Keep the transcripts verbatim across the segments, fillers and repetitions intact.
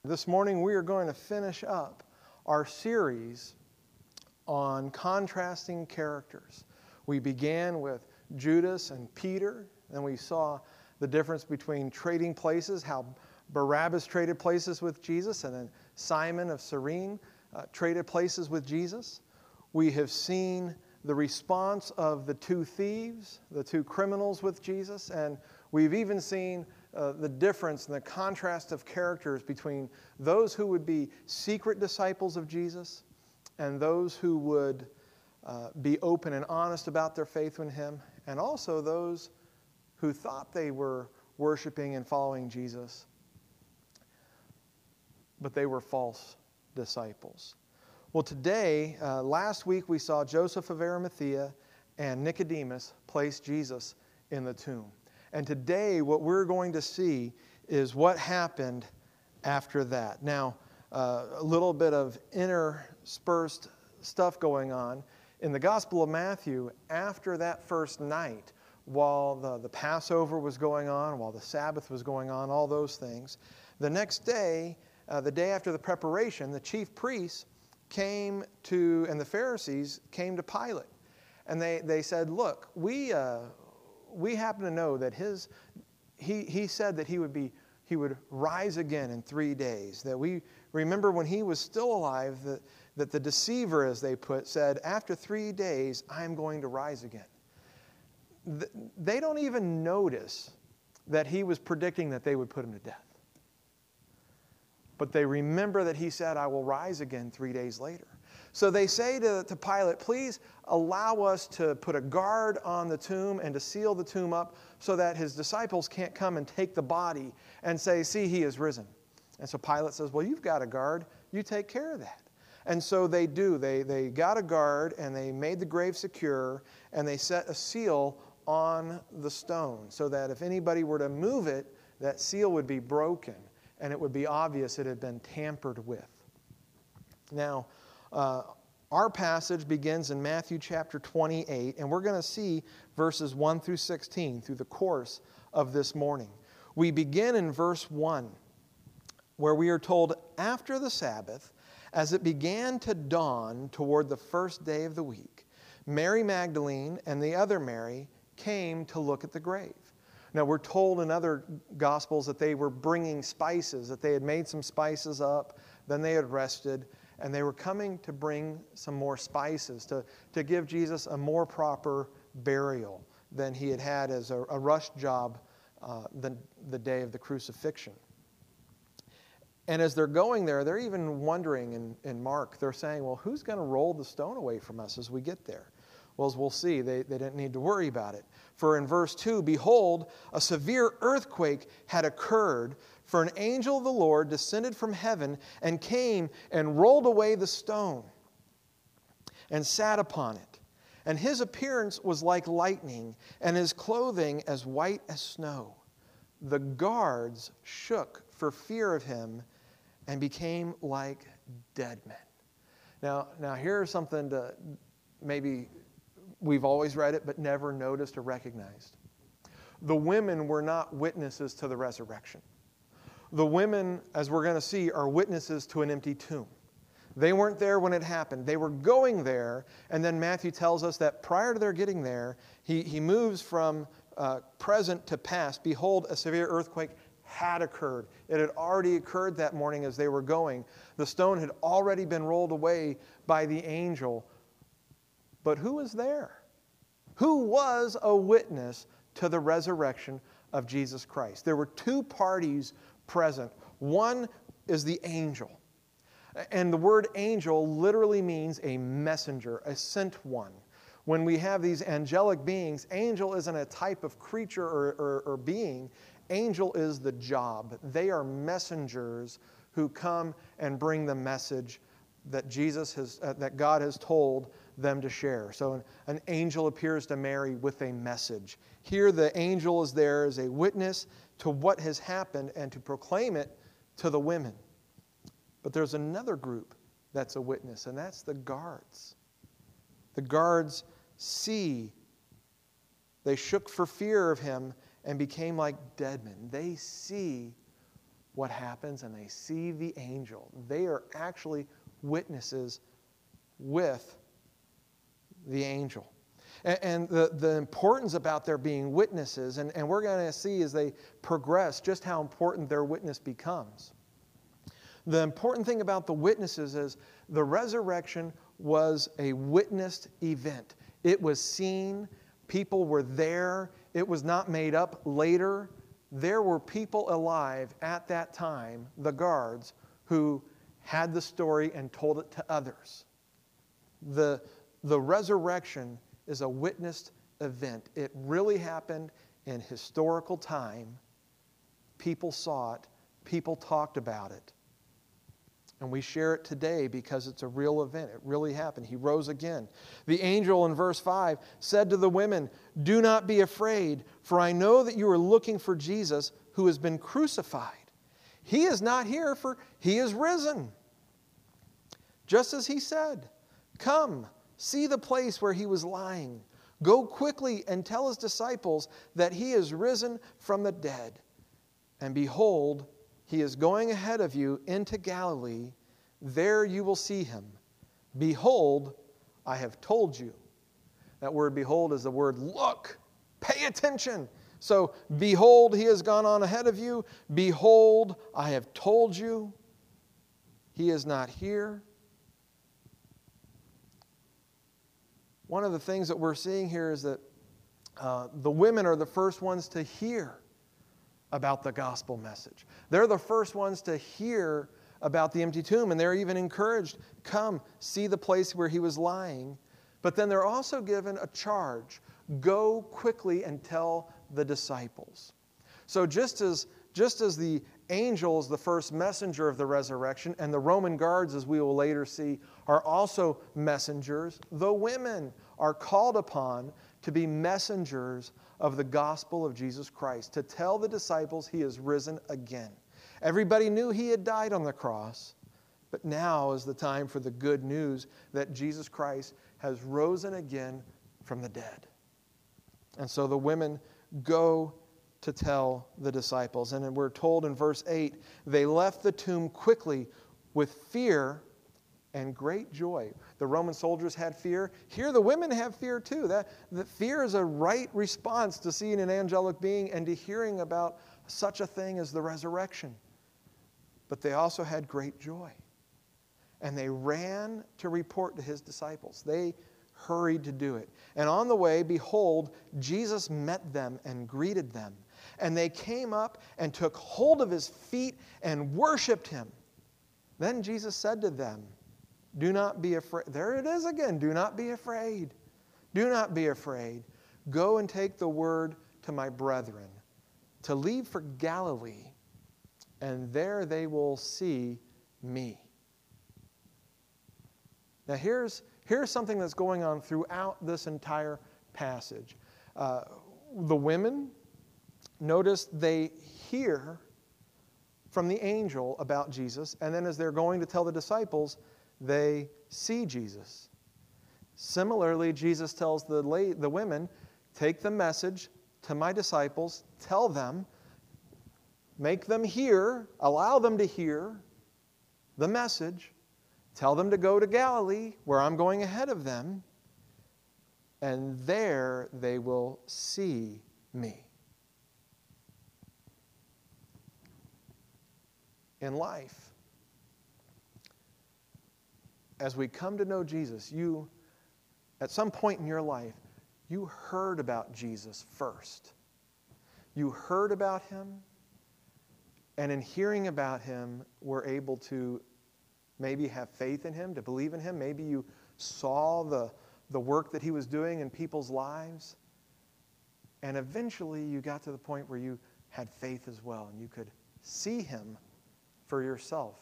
This morning we are going to finish up our series on contrasting characters. We began with Judas and Peter, and we saw the difference between trading places, how Barabbas traded places with Jesus, and then Simon of Cyrene uh, traded places with Jesus. We have seen the response of the two thieves, the two criminals with Jesus, and we've even seen Uh, the difference and the contrast of characters between those who would be secret disciples of Jesus and those who would uh, be open and honest about their faith in Him, and also those who thought they were worshiping and following Jesus, but they were false disciples. Well, today, uh, last week we saw Joseph of Arimathea and Nicodemus place Jesus in the tomb. And today, what we're going to see is what happened after that. Now, uh, a little bit of interspersed stuff going on. In the Gospel of Matthew, after that first night, while the, the Passover was going on, while the Sabbath was going on, all those things, the next day, uh, the day after the preparation, the chief priests came to, and the Pharisees came to Pilate. And they, they said, look, we... Uh, We happen to know that his, he, he said that he would be, he would rise again in three days. That we remember when he was still alive, that, that the deceiver, as they put, said, after three days, I'm going to rise again. They don't even notice that he was predicting that they would put him to death. But they remember that he said, I will rise again three days later. So they say to, to Pilate, please allow us to put a guard on the tomb and to seal the tomb up so that his disciples can't come and take the body and say, see, he is risen. And so Pilate says, well, you've got a guard. You take care of that. And so they do. They, they got a guard and they made the grave secure and they set a seal on the stone so that if anybody were to move it, that seal would be broken and it would be obvious it had been tampered with. Now, Uh, our passage begins in Matthew chapter twenty-eight, and we're going to see verses one through sixteen through the course of this morning. We begin in verse one, where we are told, after the Sabbath, as it began to dawn toward the first day of the week, Mary Magdalene and the other Mary came to look at the grave. Now, we're told in other Gospels that they were bringing spices, that they had made some spices up, then they had rested, and they were coming to bring some more spices to, to give Jesus a more proper burial than he had had as a, a rush job uh, the, the day of the crucifixion. And as they're going there, they're even wondering in, in Mark, they're saying, well, who's going to roll the stone away from us as we get there? Well, as we'll see, they, they didn't need to worry about it. For in verse two, behold, a severe earthquake had occurred, for an angel of the Lord descended from heaven and came and rolled away the stone and sat upon it. And his appearance was like lightning, and his clothing as white as snow. The guards shook for fear of him and became like dead men. Now, now here's something to maybe we've always read it but never noticed or recognized. The women were not witnesses to the resurrection. The women, as we're going to see, are witnesses to an empty tomb. They weren't there when it happened. They were going there, and then Matthew tells us that prior to their getting there, he, he moves from uh, present to past. Behold, a severe earthquake had occurred. It had already occurred that morning as they were going. The stone had already been rolled away by the angel. But who was there? Who was a witness to the resurrection of Jesus Christ? There were two parties present. One is the angel. And the word angel literally means a messenger, a sent one. When we have these angelic beings, angel isn't a type of creature or, or, or being. Angel is the job. They are messengers who come and bring the message that Jesus has, uh, that God has told them to share. So an, an angel appears to Mary with a message. Here the angel is there as a witness to what has happened and to proclaim it to the women. But there's another group that's a witness, and that's the guards. The guards see. They shook for fear of him and became like dead men. They see what happens and they see the angel. They are actually witnesses with the angel. And, and the, the importance about their being witnesses, and, and we're going to see as they progress just how important their witness becomes. The important thing about the witnesses is the resurrection was a witnessed event. It was seen. People were there. It was not made up later. There were people alive at that time, the guards, who had the story and told it to others. The, the resurrection is a witnessed event. It really happened in historical time. People saw it. People talked about it. And we share it today because it's a real event. It really happened. He rose again. The angel in verse five said to the women, "Do not be afraid, for I know that you are looking for Jesus who has been crucified. He is not here, for he is risen. Just as he said, come, see the place where he was lying. Go quickly and tell his disciples that he is risen from the dead. And behold, he is going ahead of you into Galilee. There you will see him. Behold, I have told you." That word behold is the word look. Pay attention. So, behold, he has gone on ahead of you. Behold, I have told you. He is not here. One of the things that we're seeing here is that uh, the women are the first ones to hear about the gospel message. They're the first ones to hear about the empty tomb, and they're even encouraged, come, see the place where he was lying. But then they're also given a charge. Go quickly and tell the disciples. So just as, just as the angel is the first messenger of the resurrection, and the Roman guards, as we will later see, are also messengers, the women are called upon to be messengers of the gospel of Jesus Christ, to tell the disciples he is risen again. Everybody knew he had died on the cross, but now is the time for the good news that Jesus Christ has risen again from the dead. And so the women go to tell the disciples. And we're told in verse eight, they left the tomb quickly with fear and great joy. The Roman soldiers had fear. Here the women have fear too. That, that fear is a right response to seeing an angelic being and to hearing about such a thing as the resurrection. But they also had great joy. And they ran to report to his disciples. They hurried to do it. And on the way, behold, Jesus met them and greeted them. And they came up and took hold of his feet and worshiped him. Then Jesus said to them, do not be afraid. There it is again. Do not be afraid. Do not be afraid. Go and take the word to my brethren to leave for Galilee, and there they will see me. Now here's, here's something that's going on throughout this entire passage. Uh, the women, notice they hear from the angel about Jesus, and then as they're going to tell the disciples, they see Jesus. Similarly, Jesus tells the, la- the women, take the message to my disciples, tell them, make them hear, allow them to hear the message, tell them to go to Galilee, where I'm going ahead of them, and there they will see me. In life, as we come to know Jesus, you, at some point in your life, you heard about Jesus first. You heard about him, and in hearing about him, were able to maybe have faith in him, to believe in him. Maybe you saw the, the work that he was doing in people's lives, and eventually you got to the point where you had faith as well, and you could see him for yourself.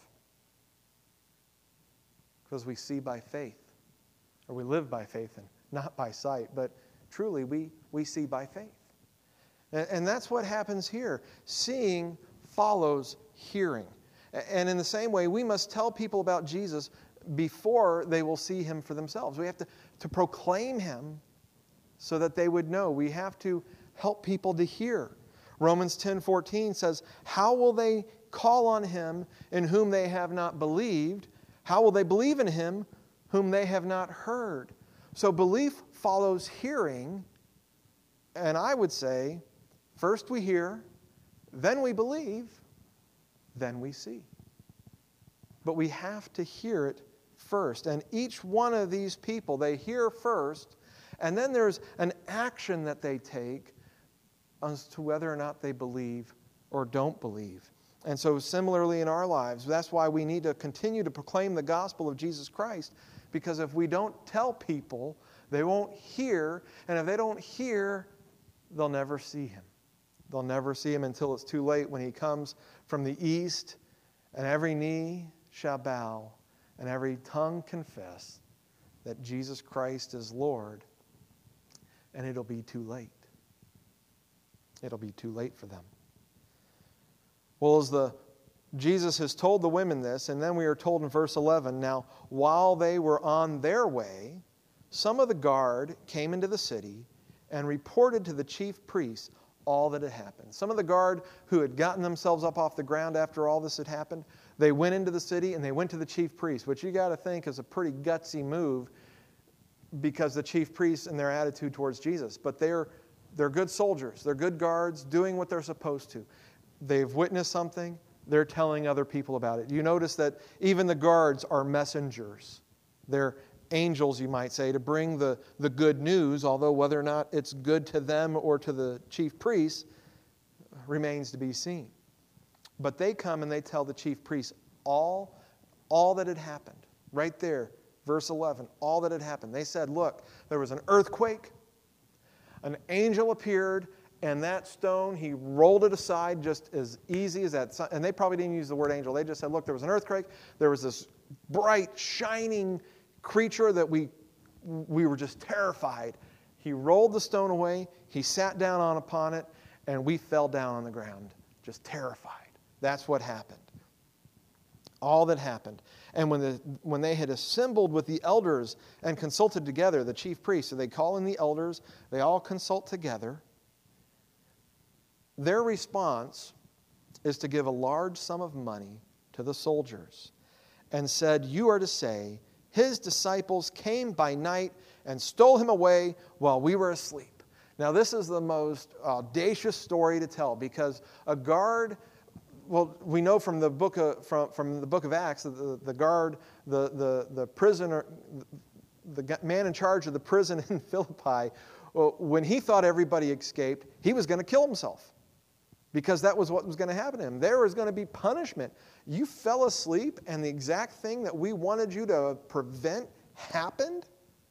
Because we see by faith, or we live by faith and not by sight, but truly we, we see by faith. And, and that's what happens here. Seeing follows hearing. And in the same way, we must tell people about Jesus before they will see him for themselves. We have to, to proclaim him so that they would know. We have to help people to hear. Romans ten fourteen says, how will they call on him in whom they have not believed? How will they believe in him whom they have not heard? So belief follows hearing, and I would say, first we hear, then we believe, then we see. But we have to hear it first. And each one of these people, they hear first, and then there's an action that they take as to whether or not they believe or don't believe. And so similarly in our lives, that's why we need to continue to proclaim the gospel of Jesus Christ, because if we don't tell people, they won't hear, and if they don't hear, they'll never see him. They'll never see him until it's too late, when he comes from the east, and every knee shall bow, and every tongue confess that Jesus Christ is Lord, and it'll be too late. It'll be too late for them. Well, as the Jesus has told the women this, and then we are told in verse eleven, now, while they were on their way, some of the guard came into the city and reported to the chief priests all that had happened. Some of the guard who had gotten themselves up off the ground after all this had happened, they went into the city and they went to the chief priests, which you got to think is a pretty gutsy move, because the chief priests and their attitude towards Jesus. But they're, they're good soldiers. They're good guards doing what they're supposed to. They've witnessed something. They're telling other people about it. You notice that even the guards are messengers. They're angels, you might say, to bring the, the good news, although whether or not it's good to them or to the chief priests remains to be seen. But they come and they tell the chief priests all, all that had happened. Right there, verse eleven, all that had happened. They said, look, there was an earthquake, an angel appeared, and that stone, he rolled it aside just as easy as that. And they probably didn't use the word angel. They just said, look, there was an earthquake. There was this bright, shining creature that we, we were just terrified. He rolled the stone away. He sat down on upon it, and we fell down on the ground, just terrified. That's what happened. All that happened. And when, the, when they had assembled with the elders and consulted together, the chief priests, so they call in the elders, they all consult together. Their response is to give a large sum of money to the soldiers, and said, you are to say, his disciples came by night and stole him away while we were asleep. Now this is the most audacious story to tell, because a guard, well, we know from the book of, from, from the book of Acts that the, the guard, the, the, the prisoner, the man in charge of the prison in Philippi, when he thought everybody escaped, he was going to kill himself. Because that was what was going to happen to him. There was going to be punishment. You fell asleep, and the exact thing that we wanted you to prevent happened?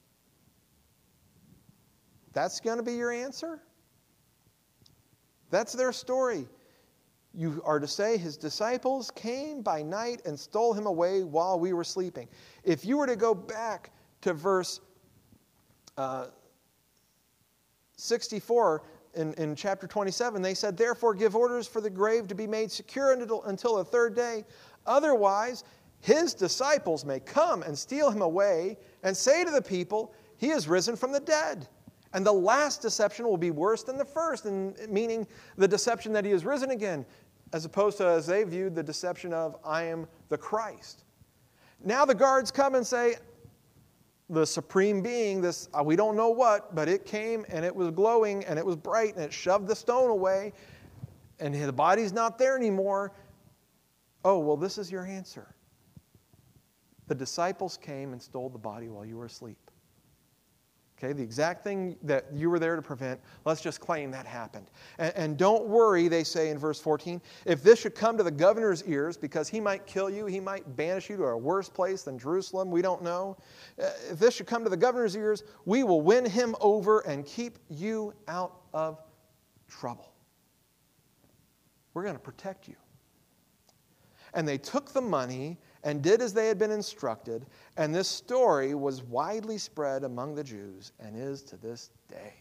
That's going to be your answer? That's their story. You are to say, his disciples came by night and stole him away while we were sleeping. If you were to go back to verse uh, sixty-four, In, in chapter twenty-seven, they said, therefore give orders for the grave to be made secure until, until the third day. Otherwise, his disciples may come and steal him away and say to the people, he is risen from the dead. And the last deception will be worse than the first, and meaning the deception that he is risen again, as opposed to, as they viewed, the deception of, I am the Christ. Now the guards come and say, the supreme being, this, uh, we don't know what, but it came and it was glowing and it was bright and it shoved the stone away and the body's not there anymore. Oh, well, this is your answer. The disciples came and stole the body while you were asleep. Okay, the exact thing that you were there to prevent, let's just claim that happened. And, and don't worry, they say in verse fourteen, if this should come to the governor's ears, because he might kill you, he might banish you to a worse place than Jerusalem, we don't know. If this should come to the governor's ears, we will win him over and keep you out of trouble. We're going to protect you. And they took the money and did as they had been instructed, and this story was widely spread among the Jews and is to this day.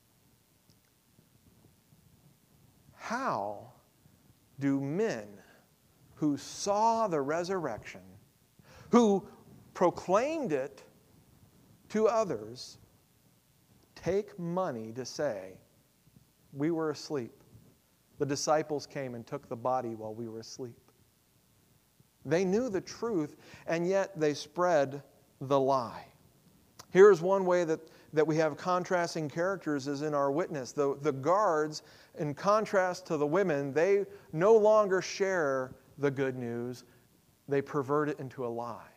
How do men who saw the resurrection, who proclaimed it to others, take money to say, we were asleep. The disciples came and took the body while we were asleep. They knew the truth, and yet they spread the lie. Here's one way that, that we have contrasting characters is in our witness. The, the guards, in contrast to the women, they no longer share the good news. They pervert it into a lie.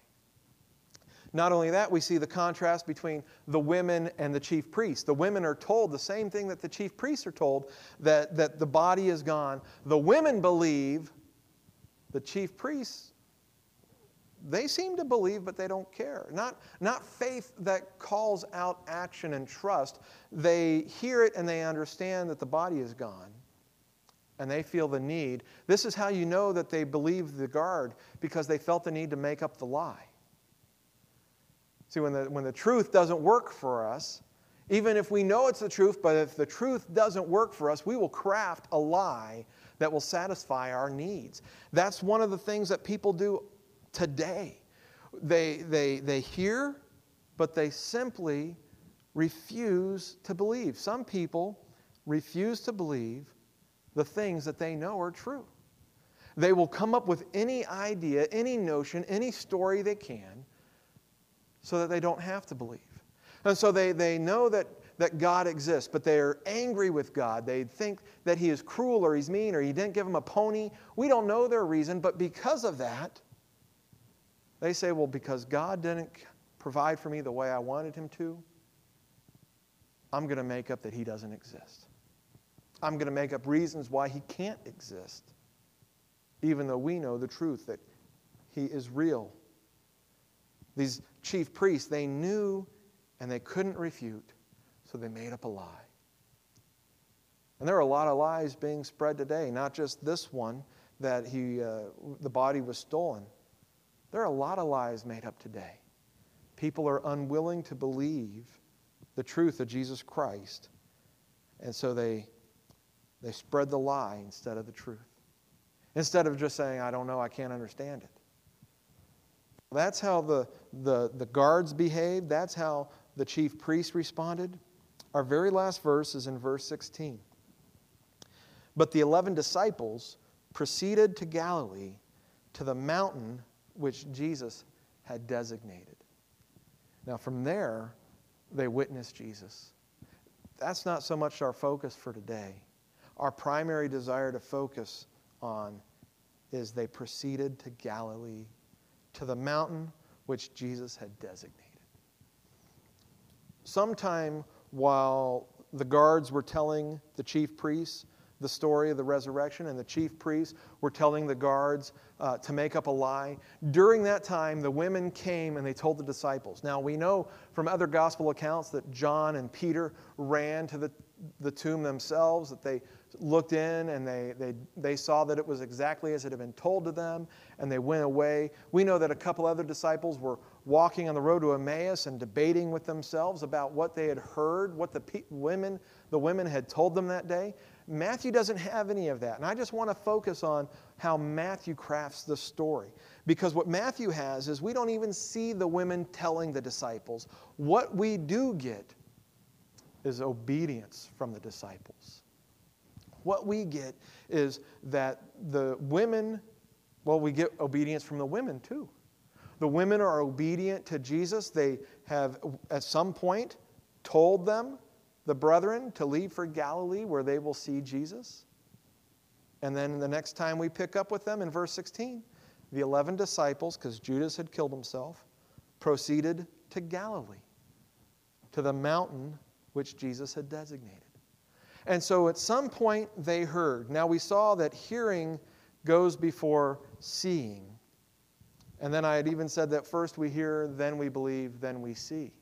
Not only that, we see the contrast between the women and the chief priests. The women are told the same thing that the chief priests are told, that, that the body is gone. The women believe, the chief priests, they seem to believe, but they don't care. Not, not faith that calls out action and trust. They hear it and they understand that the body is gone. And they feel the need. This is how you know that they believe the guard, because they felt the need to make up the lie. See, when the, when the truth doesn't work for us, even if we know it's the truth, but if the truth doesn't work for us, we will craft a lie that will satisfy our needs. That's one of the things that people do today. They, they, they hear, but they simply refuse to believe. Some people refuse to believe the things that they know are true. They will come up with any idea, any notion, any story they can, so that they don't have to believe. And so they, they know that, that God exists, but they're angry with God. They think that He is cruel or He's mean or He didn't give them a pony. We don't know their reason, but because of that, they say, well, because God didn't provide for me the way I wanted Him to, I'm going to make up that He doesn't exist. I'm going to make up reasons why He can't exist, even though we know the truth that He is real. These chief priests, they knew and they couldn't refute, so they made up a lie. And there are a lot of lies being spread today, not just this one, that he, uh, the body was stolen. There are a lot of lies made up today. People are unwilling to believe the truth of Jesus Christ, and so they, they spread the lie instead of the truth. Instead of just saying, I don't know, I can't understand it. That's how the, the, the guards behaved. That's how the chief priests responded. Our very last verse is in verse sixteen. But the eleven disciples proceeded to Galilee, to the mountain which Jesus had designated. Now from there, they witnessed Jesus. That's not so much our focus for today. Our primary desire to focus on is they proceeded to Galilee, to the mountain which Jesus had designated. Sometime while the guards were telling the chief priests the story of the resurrection, and the chief priests were telling the guards uh, to make up a lie, during that time the women came and they told the disciples. Now we know from other gospel accounts that John and Peter ran to the, the tomb themselves, that they looked in and they, they, they saw that it was exactly as it had been told to them, and they went away. We know that a couple other disciples were walking on the road to Emmaus and debating with themselves about what they had heard, what the pe- women, the women had told them that day. Matthew doesn't have any of that, and I just want to focus on how Matthew crafts the story. Because what Matthew has is we don't even see the women telling the disciples. What we do get is obedience from the disciples. What we get is that the women, well, we get obedience from the women too. The women are obedient to Jesus. They have, at some point, told them, the brethren, to leave for Galilee where they will see Jesus. And then the next time we pick up with them in verse sixteen, the eleven disciples, because Judas had killed himself, proceeded to Galilee, to the mountain which Jesus had designated. And so at some point they heard. Now we saw that hearing goes before seeing. And then I had even said that first we hear, then we believe, then we see.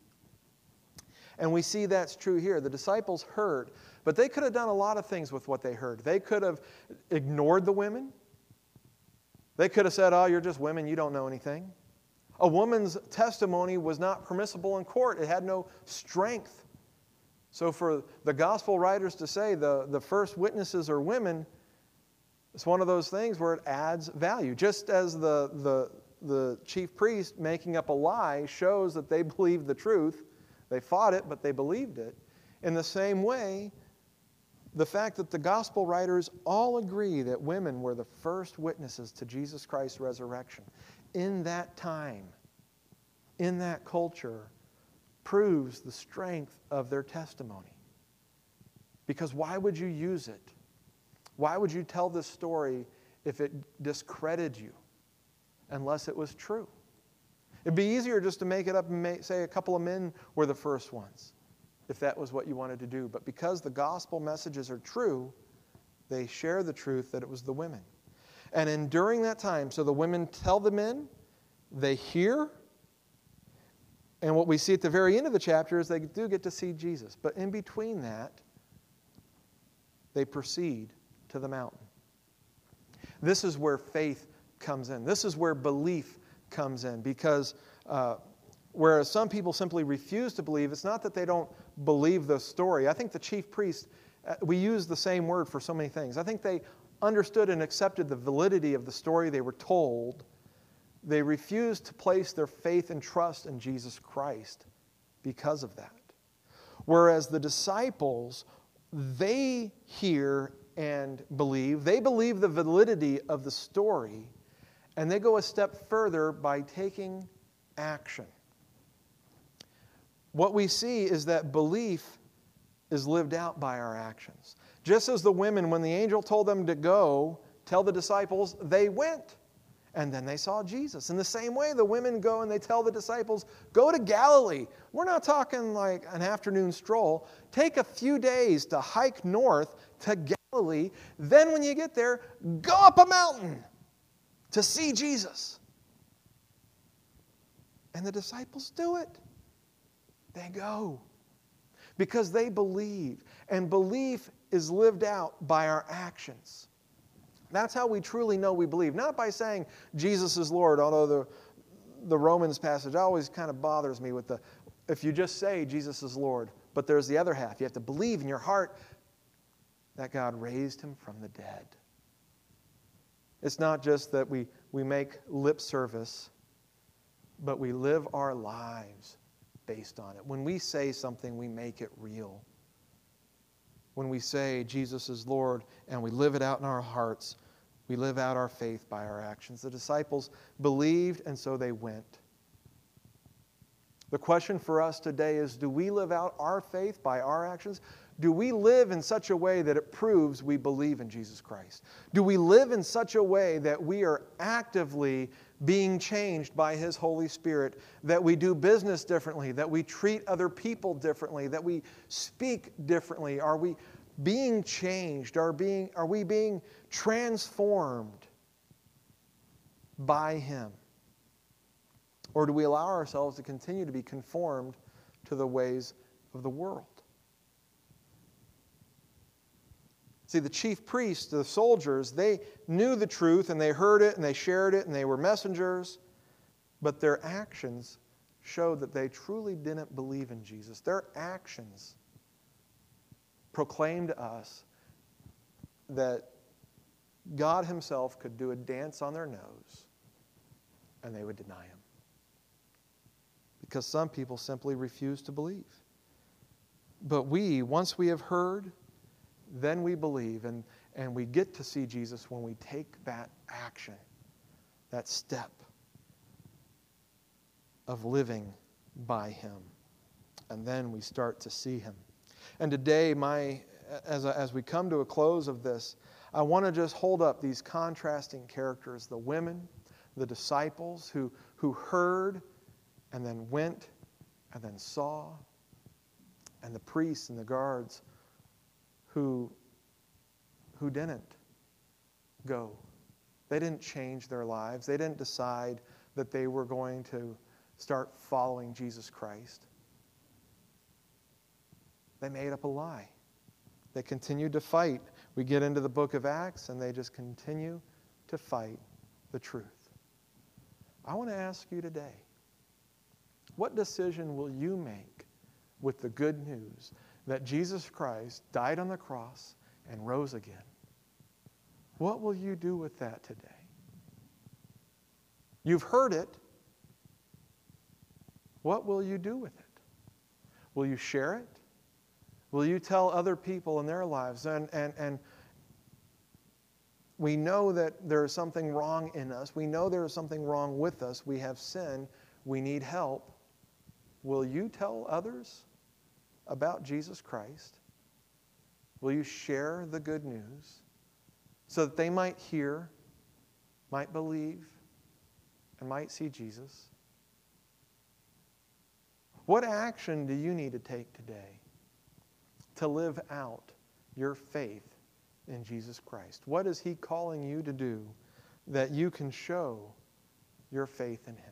And we see that's true here. The disciples heard, but they could have done a lot of things with what they heard. They could have ignored the women. They could have said, oh, you're just women, you don't know anything. A woman's testimony was not permissible in court. It had no strength. So for the gospel writers to say the, the first witnesses are women, it's one of those things where it adds value. Just as the, the, the chief priest making up a lie shows that they believed the truth. They fought it, but they believed it. In the same way, the fact that the gospel writers all agree that women were the first witnesses to Jesus Christ's resurrection in that time, in that culture, proves the strength of their testimony. Because why would you use it? Why would you tell this story if it discredited you, unless it was true? It'd be easier just to make it up and make, say a couple of men were the first ones, if that was what you wanted to do. But because the gospel messages are true, they share the truth that it was the women. And in, during that time, so the women tell the men, they hear, and what we see at the very end of the chapter is they do get to see Jesus. But in between that, they proceed to the mountain. This is where faith comes in. This is where belief comes in. Because uh, whereas some people simply refuse to believe, it's not that they don't believe the story. I think the chief priests, uh, we use the same word for so many things. I think they understood and accepted the validity of the story they were told. They refused to place their faith and trust in Jesus Christ because of that. Whereas the disciples, they hear and believe. They believe the validity of the story, and they go a step further by taking action. What we see is that belief is lived out by our actions. Just as the women, when the angel told them to go, tell the disciples, they went. And then they saw Jesus. In the same way, the women go and they tell the disciples, go to Galilee. We're not talking like an afternoon stroll. Take a few days to hike north to Galilee. Then when you get there, go up a mountain to see Jesus. And the disciples do it. They go. Because they believe. And belief is lived out by our actions. That's how we truly know we believe. Not by saying Jesus is Lord, although the, the Romans passage always kind of bothers me with the, if you just say Jesus is Lord, but there's the other half. You have to believe in your heart that God raised him from the dead. It's not just that we, we make lip service, but we live our lives based on it. When we say something, we make it real. When we say Jesus is Lord and we live it out in our hearts, we live out our faith by our actions. The disciples believed, and so they went. The question for us today is, do we live out our faith by our actions? Do we live in such a way that it proves we believe in Jesus Christ? Do we live in such a way that we are actively being changed by His Holy Spirit, that we do business differently, that we treat other people differently, that we speak differently? Are we being changed? Are, being, are we being transformed by Him? Or do we allow ourselves to continue to be conformed to the ways of the world? See, the chief priests, the soldiers, they knew the truth and they heard it and they shared it and they were messengers, but their actions showed that they truly didn't believe in Jesus. Their actions proclaimed to us that God Himself could do a dance on their nose and they would deny Him. Because some people simply refuse to believe. But we, once we have heard, then we believe, and, and we get to see Jesus when we take that action, that step of living by Him. And then we start to see Him. And today, my, as, as we come to a close of this, I want to just hold up these contrasting characters, the women, the disciples who, who heard and then went and then saw, and the priests and the guards who, who didn't go. They didn't change their lives. They didn't decide that they were going to start following Jesus Christ. They made up a lie. They continued to fight. We get into the book of Acts, and they just continue to fight the truth. I want to ask you today, what decision will you make with the good news that Jesus Christ died on the cross and rose again? What will you do with that today? You've heard it. What will you do with it? Will you share it? Will you tell other people in their lives? And, and, and we know that there is something wrong in us. We know there is something wrong with us. We have sin. We need help. Will you tell others about Jesus Christ? Will you share the good news so that they might hear, might believe, and might see Jesus? What action do you need to take today to live out your faith in Jesus Christ? What is He calling you to do that you can show your faith in Him?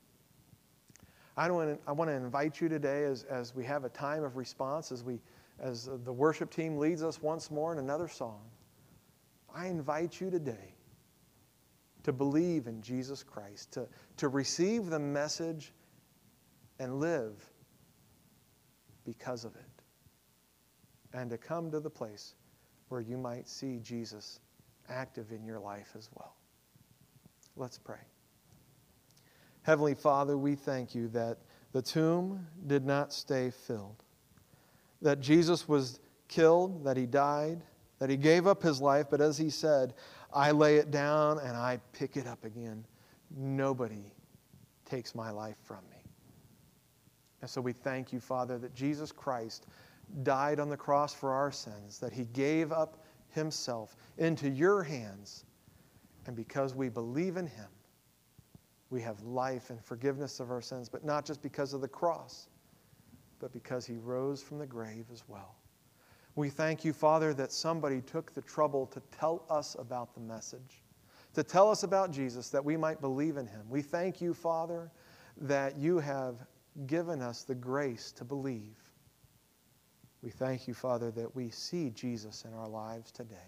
I want to, I want to invite you today as, as we have a time of response, as, we, as the worship team leads us once more in another song. I invite you today to believe in Jesus Christ, to, to receive the message and live because of it, and to come to the place where you might see Jesus active in your life as well. Let's pray. Heavenly Father, we thank you that the tomb did not stay filled, that Jesus was killed, that He died, that He gave up His life, but as He said, I lay it down and I pick it up again. Nobody takes my life from me. And so we thank you, Father, that Jesus Christ died on the cross for our sins, that He gave up Himself into your hands, and because we believe in Him, we have life and forgiveness of our sins, but not just because of the cross, but because He rose from the grave as well. We thank you, Father, that somebody took the trouble to tell us about the message, to tell us about Jesus, that we might believe in Him. We thank you, Father, that you have given us the grace to believe. We thank you, Father, that we see Jesus in our lives today.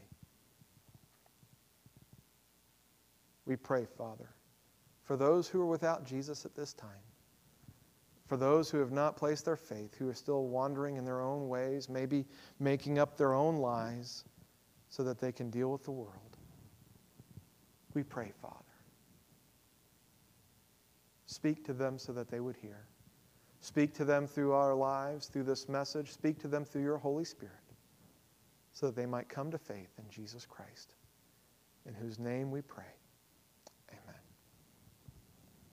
We pray, Father, for those who are without Jesus at this time, for those who have not placed their faith, who are still wandering in their own ways, maybe making up their own lies so that they can deal with the world. We pray, Father. Speak to them so that they would hear. Speak to them through our lives, through this message. Speak to them through your Holy Spirit so that they might come to faith in Jesus Christ, in whose name we pray.